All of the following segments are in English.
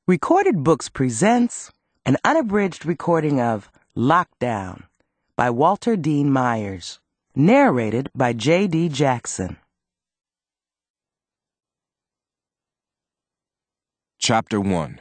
Recorded Books presents an unabridged recording of Lockdown by Walter Dean Myers, narrated by J.D. Jackson. Chapter 1.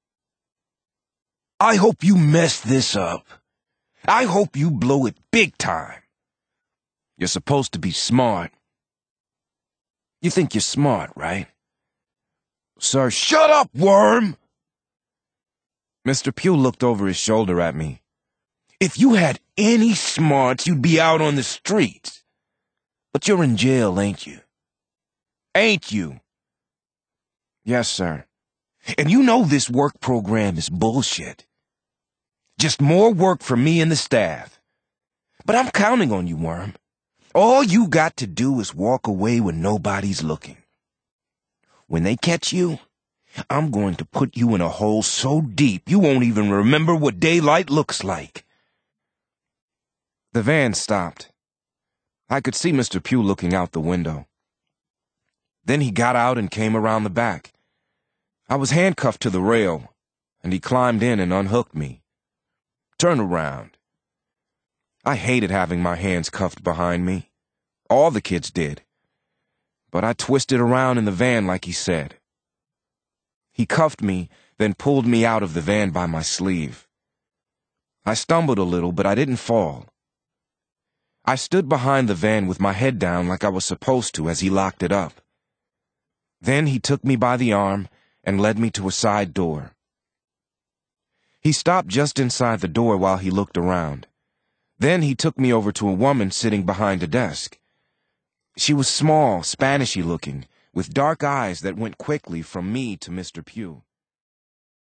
I hope you mess this up. I hope you blow it big time. You're supposed to be smart. You think you're smart, right? Sir, shut up, worm! Mr. Pugh looked over his shoulder at me. If you had any smarts, you'd be out on the streets. But you're in jail, ain't you? Ain't you? Yes, sir. And you know this work program is bullshit. Just more work for me and the staff. But I'm counting on you, Worm. All you got to do is walk away when nobody's looking. When they catch you, I'm going to put you in a hole so deep you won't even remember what daylight looks like. The van stopped. I could see Mr. Pugh looking out the window. Then he got out and came around the back. I was handcuffed to the rail, and he climbed in and unhooked me. Turn around. I hated having my hands cuffed behind me. All the kids did. But I twisted around in the van like he said. He cuffed me, then pulled me out of the van by my sleeve. I stumbled a little, but I didn't fall. I stood behind the van with my head down like I was supposed to as he locked it up. Then he took me by the arm and led me to a side door. He stopped just inside the door while he looked around. Then he took me over to a woman sitting behind a desk. She was small, Spanishy looking, with dark eyes that went quickly from me to Mr. Pugh.